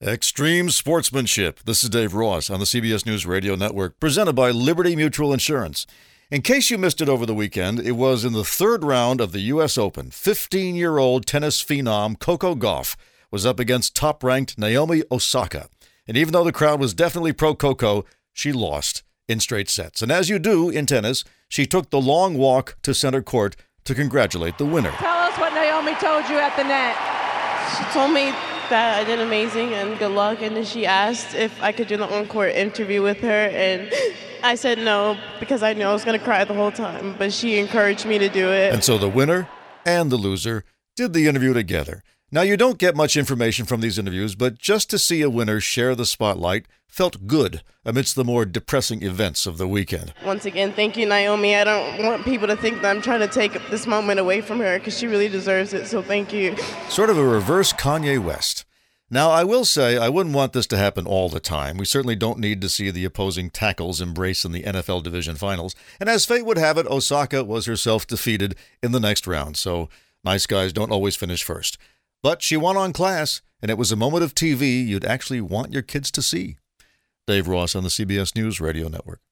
Extreme sportsmanship. This is Dave Ross on the CBS News Radio Network, presented by Liberty Mutual Insurance. In case you missed it over the weekend, it was in the third round of the U.S. Open. 15-year-old tennis phenom Coco Gauff was up against top-ranked Naomi Osaka. And even though the crowd was definitely pro-Coco, she lost in straight sets. And as you do in tennis, she took the long walk to center court to congratulate the winner. Tell us what Naomi told you at the net. She told me that I did amazing and good luck, and then she asked if I could do the on-court interview with her, and I said no because I knew I was going to cry the whole time, but she encouraged me to do it. And so the winner and the loser did the interview together. Now, you don't get much information from these interviews, but just to see a winner share the spotlight felt good amidst the more depressing events of the weekend. Once again, thank you, Naomi. I don't want people to think that I'm trying to take this moment away from her because she really deserves it, so thank you. Sort of a reverse Kanye West. Now, I will say I wouldn't want this to happen all the time. We certainly don't need to see the opposing tackles embrace in the NFL Division Finals. And as fate would have it, Osaka was herself defeated in the next round, so nice guys don't always finish first. But she won on class, and it was a moment of TV you'd actually want your kids to see. Dave Ross on the CBS News Radio Network.